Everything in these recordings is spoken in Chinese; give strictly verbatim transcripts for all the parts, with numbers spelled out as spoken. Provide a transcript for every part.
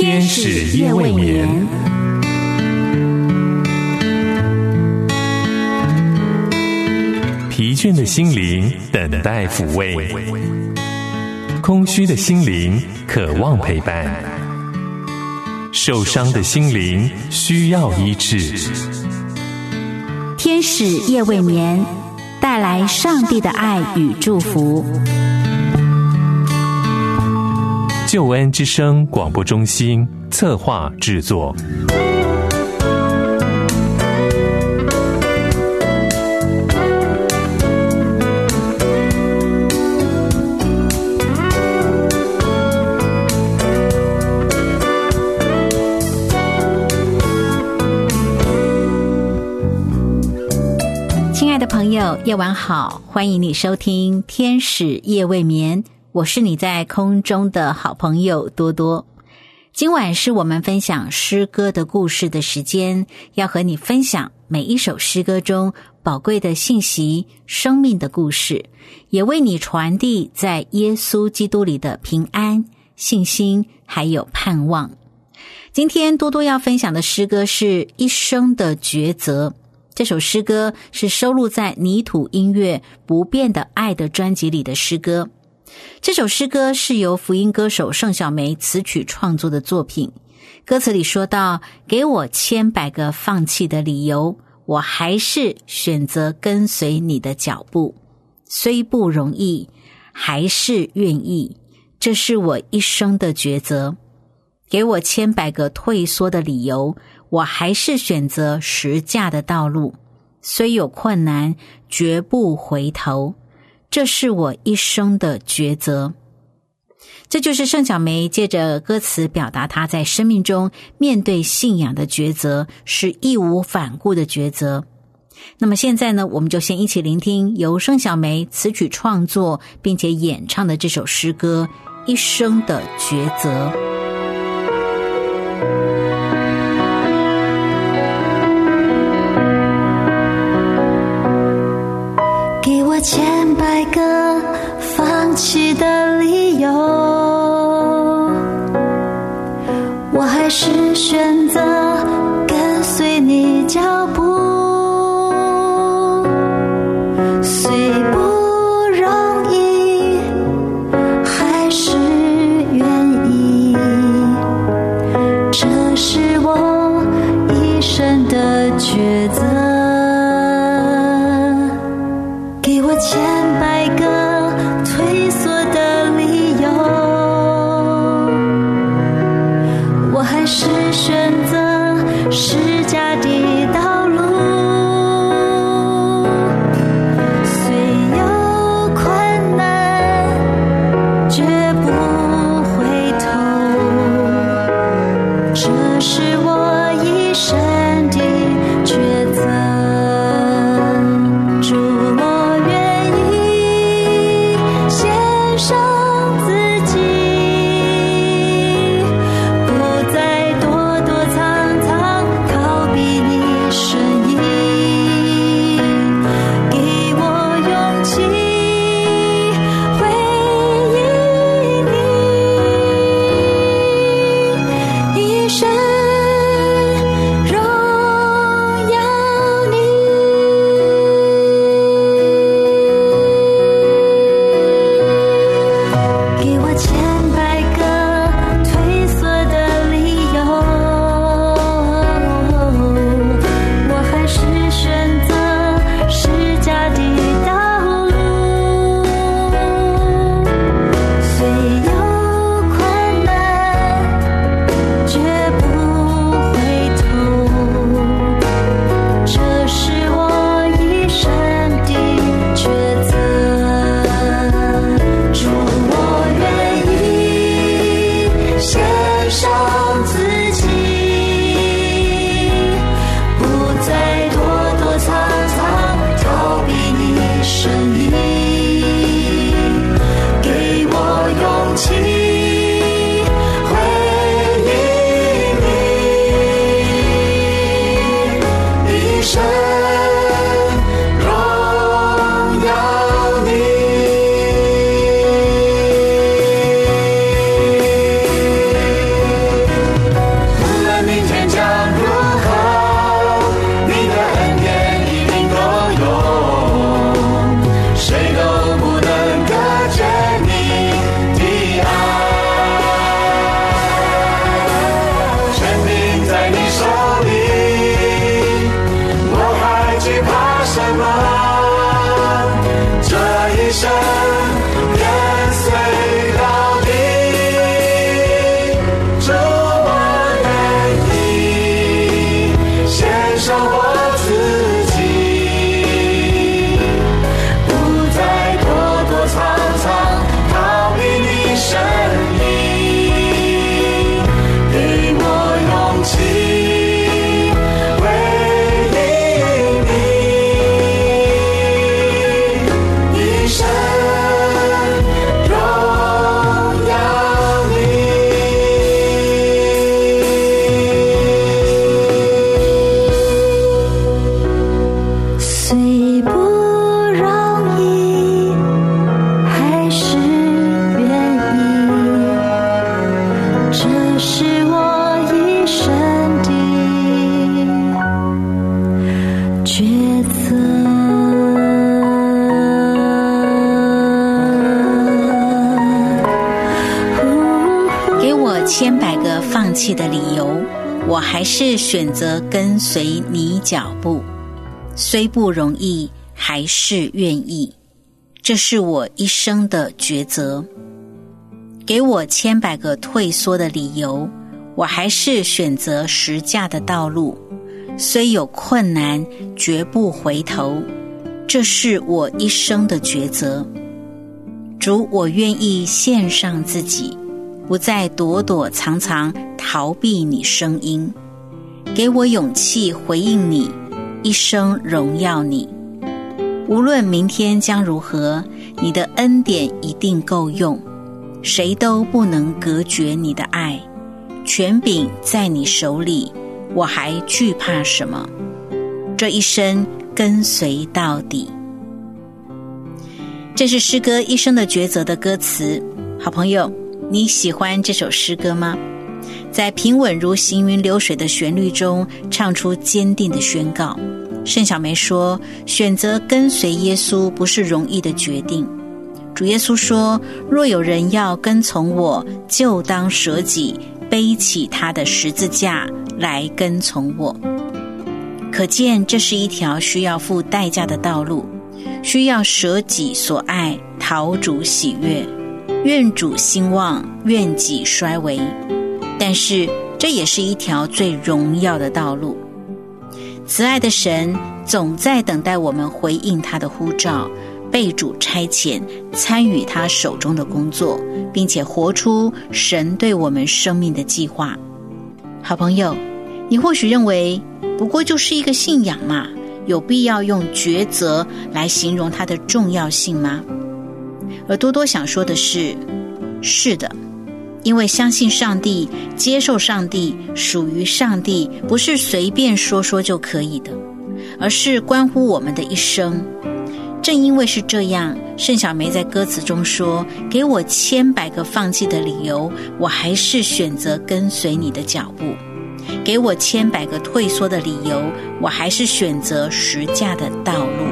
天使夜未眠。疲倦的心灵等待抚慰，空虚的心灵渴望陪伴，受伤的心灵需要医治。 天使夜未眠，带来上帝的爱与祝福。 救恩之声广播中心策划制作。 亲爱的朋友，夜晚好，欢迎你收听天使夜未眠，我是你在空中的好朋友多多。今晚是我们分享诗歌的故事的时间，要和你分享每一首诗歌中宝贵的信息、生命的故事，也为你传递在耶稣基督里的平安、信心还有盼望。今天多多要分享的诗歌是一生的抉择。这首诗歌是收录在泥土音乐不变的爱的专辑里的诗歌。这首诗歌是由福音歌手盛小梅词曲创作的作品。歌词里说到，给我千百个放弃的理由，我还是选择跟随你的脚步，虽不容易，还是愿意，这是我一生的抉择。给我千百个退缩的理由，我还是选择十架的道路，虽有困难，绝不回头，这是我一生的抉择。这就是盛小梅借着歌词表达她在生命中面对信仰的抉择，是义无反顾的抉择。那么现在呢，我们就先一起聆听由盛小梅词曲创作并且演唱的这首诗歌《一生的抉择》。 给我千百个放弃的理由，我还是选择跟随你脚步，虽不容易，还是愿意，这是我一生的抉择。给我千百个退缩的理由，我还是选择十架的道路，虽有困难，绝不回头，这是我一生的抉择。一生这是我一生的抉择。 给我千百个放弃的理由，我还是选择跟随你脚步，虽不容易，还是愿意，这是我一生的抉择。给我千百个退缩的理由，我还是选择十架的道路，虽有困难，绝不回头，这是我一生的抉择。主，我愿意献上自己，不再躲躲藏藏，逃避你声音，给我勇气回应你，一生荣耀你。无论明天将如何，你的恩典一定够用，谁都不能隔绝你的爱，权柄在你手里，我还惧怕什么？这一生跟随到底。这是诗歌一生的抉择的歌词。好朋友，你喜欢这首诗歌吗？在平稳如行云流水的旋律中，唱出坚定的宣告。盛小梅说，选择跟随耶稣不是容易的决定。主耶稣说，若有人要跟从我，就当舍己，背起他的十字架来跟从我。可见这是一条需要付代价的道路，需要舍己所爱，讨主喜悦，愿主兴旺，愿己衰微。但是这也是一条最荣耀的道路。慈爱的神总在等待我们回应他的呼召，被主差遣，参与他手中的工作，并且活出神对我们生命的计划。好朋友，你或许认为不过就是一个信仰嘛，有必要用抉择来形容它的重要性吗？而多多想说的是，是的，因为相信上帝，接受上帝，属于上帝，不是随便说说就可以的，而是关乎我们的一生。正因为是这样，盛小梅在歌词中说，给我千百个放弃的理由，我还是选择跟随你的脚步。给我千百个退缩的理由，我还是选择十架的道路。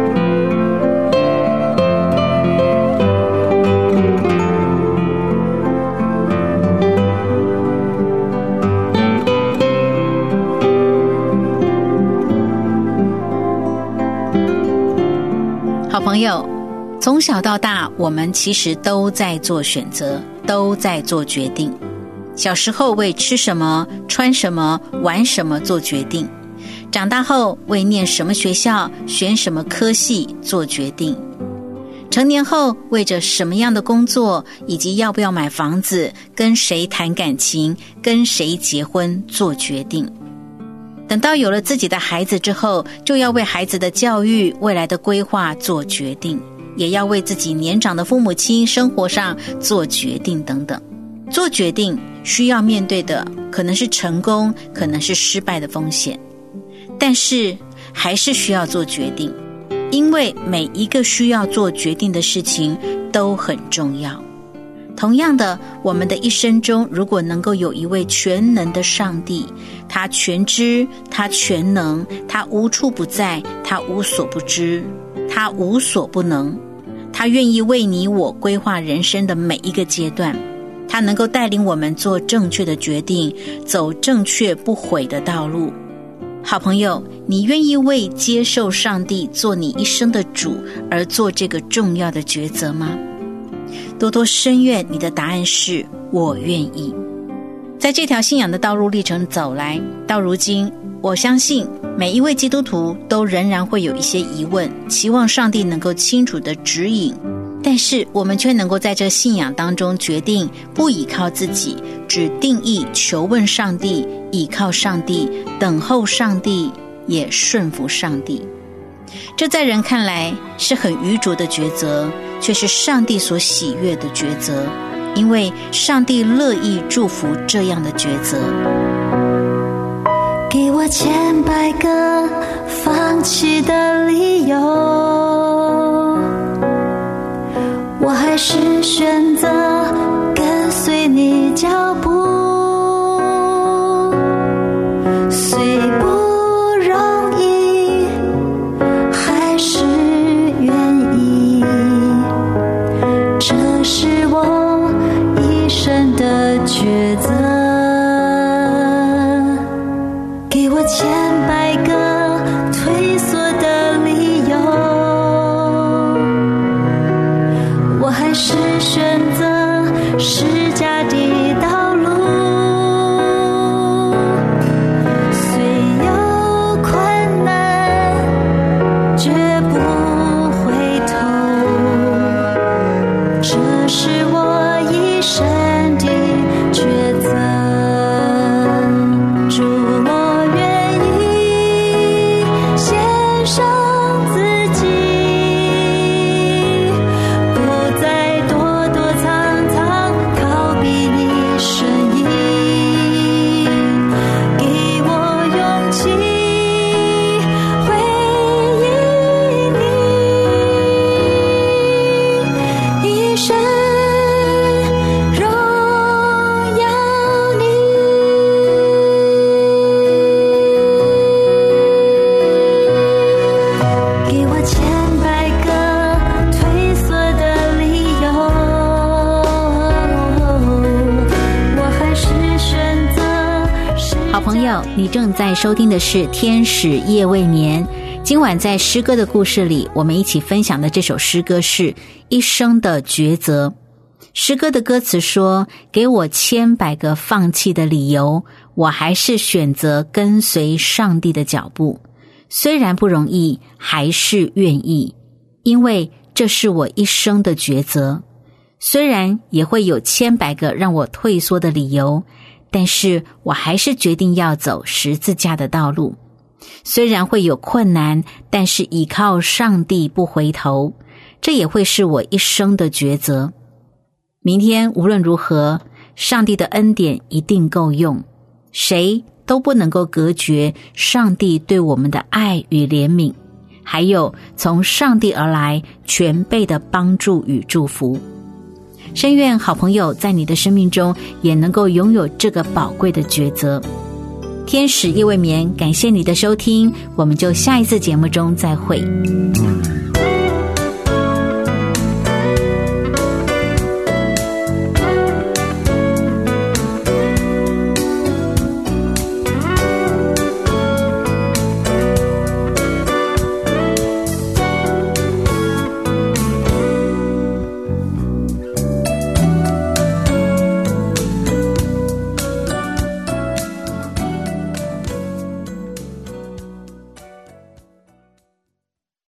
好朋友，从小到大，我们其实都在做选择，都在做决定。小时候为吃什么、穿什么、玩什么做决定，长大后为念什么学校、选什么科系做决定，成年后为着什么样的工作，以及要不要买房子、跟谁谈感情、跟谁结婚做决定。等到有了自己的孩子之后，就要为孩子的教育、未来的规划做决定，也要为自己年长的父母亲生活上做决定等等。做决定需要面对的可能是成功，可能是失败的风险，但是还是需要做决定，因为每一个需要做决定的事情都很重要。同样的，我们的一生中，如果能够有一位全能的上帝，他全知，他全能，他无处不在，他无所不知，他无所不能，他愿意为你我规划人生的每一个阶段，他能够带领我们做正确的决定，走正确不悔的道路。好朋友，你愿意为接受上帝做你一生的主而做这个重要的抉择吗？多多深愿你的答案是我愿意。在这条信仰的道路历程走来，到如今，我相信每一位基督徒都仍然会有一些疑问，期望上帝能够清楚地指引，但是我们却能够在这信仰当中决定不依靠自己，只定义求问上帝，依靠上帝，等候上帝，也顺服上帝。这在人看来是很愚拙的抉择，却是上帝所喜悦的抉择，因为上帝乐意祝福这样的抉择。 给我千百个放弃的理由，我还是选择跟随你脚步， 好朋友，你正在收听的是天使夜未眠。今晚在诗歌的故事里，我们一起分享的这首诗歌是一生的抉择。诗歌的歌词说，给我千百个放弃的理由，我还是选择跟随上帝的脚步，虽然不容易，还是愿意，因为这是我一生的抉择。虽然也会有千百个让我退缩的理由，但是我还是决定要走十字架的道路。虽然会有困难，但是依靠上帝不回头，这也会是我一生的抉择。明天无论如何，上帝的恩典一定够用，谁都不能够隔绝上帝对我们的爱与怜悯，还有从上帝而来全备的帮助与祝福。深愿好朋友在你的生命中也能够拥有这个宝贵的抉择。天使夜未眠，感谢你的收听，我们就下一次节目中再会。